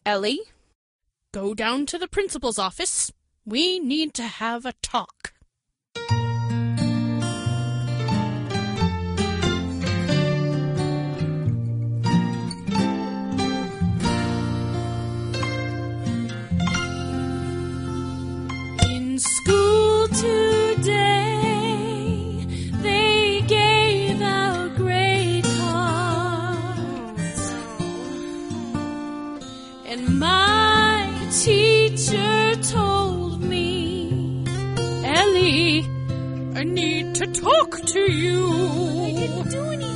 Ellie, go down to the principal's office. We need to have a talk. In school today, they gave out grade cards, and my teacher told me, Ellie, I need to talk to you.